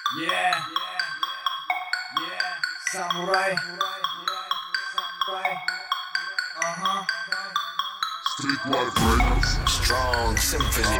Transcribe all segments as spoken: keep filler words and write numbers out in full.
Yeah, yeah, samurai, samurai, uh-huh. Street Life Records. Strong Symphony.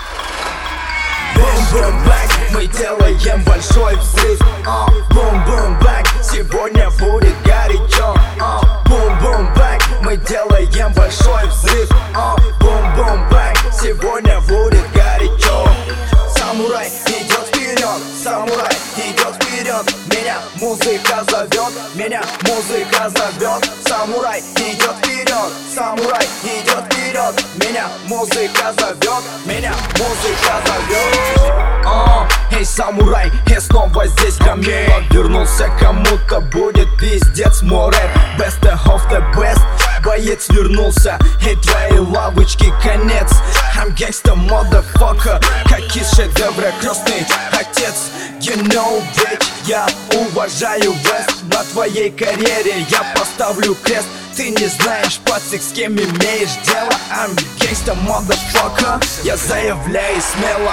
Бум-бум-бэнг, мы делаем большой взрыв. uh, Бум-бум-бэнг, сегодня будет горячо. uh, Бум-бум-бэнг, мы делаем большой взрыв. uh, Бум-бум-бэнг, сегодня будет горячо. Самурай идет вперед, самурай идет вперед. Меня музыка зовет, меня музыка зовет. Самурай идет вперед, самурай идет вперед. Меня музыка зовет, меня музыка зовет. А, эй, самурай, я снова здесь камео. Вернулся, кому-то будет пиздец. Мой рэп, best of the best. Боец вернулся, эй, твоей лавочки конец. I'm gangsta motherfucker, как из шедевра крестный отец. You know, bitch, я уважаю Вест. На твоей карьере я поставлю крест. Ты не знаешь, пацик, с кем имеешь дело. I'm gangsta motherfucker, я заявляю смело.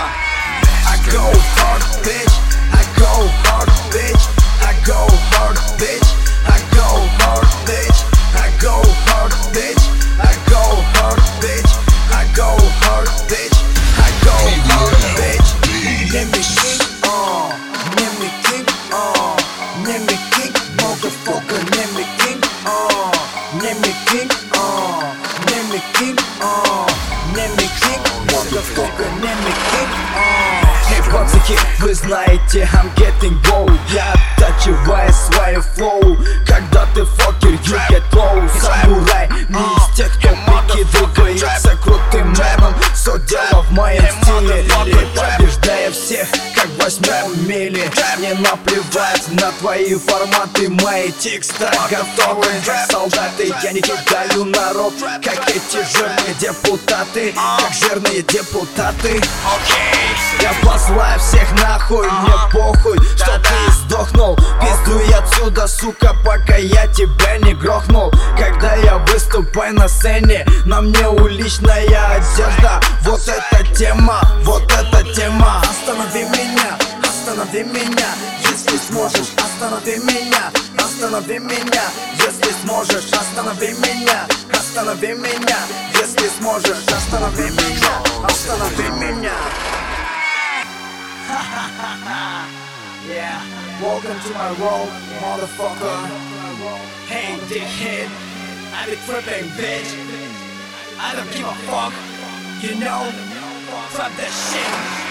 I go hard, bitch, I go hard, bitch, I go hard, bitch, I go hard, bitch, I go hard, bitch, I go hard, bitch, I go hard, bitch, I go hard, bitch. Let me king, uh, let me king, uh, let me king, motherfucker, let me king, uh, let me king, uh, let me king, uh, let me king, motherfucker, let me king, uh. Эй, пацики, вы знаете, I'm getting gold. Я оттачиваю свою флоу. Когда ты фокер, you get low. Самурай, не из тех, кто прикидывается крутым мэном. Все дело в моем стиле. И побеждая всех, как в восьмом миле. Не наплевать на твои форматы. Мои тексты готовы. Солдаты, я не кидаю народ, как эти жирные депутаты. Как жирные депутаты. Я послаю всех нахуй, мне похуй, что ты сдохнул. Пиздуй отсюда, сука, пока я тебя не грохнул. Когда я выступаю на сцене, на мне уличная одежда. Вот эта тема, вот эта тема. Останови меня, останови меня, если сможешь. Останови меня, останови меня, если сможешь. Останови меня, останови меня, если сможешь. Останови меня, останови меня. Yeah, welcome to my world, motherfucker. Hey, dickhead, I be tripping, bitch. I don't give a fuck, you know. Fuck that shit.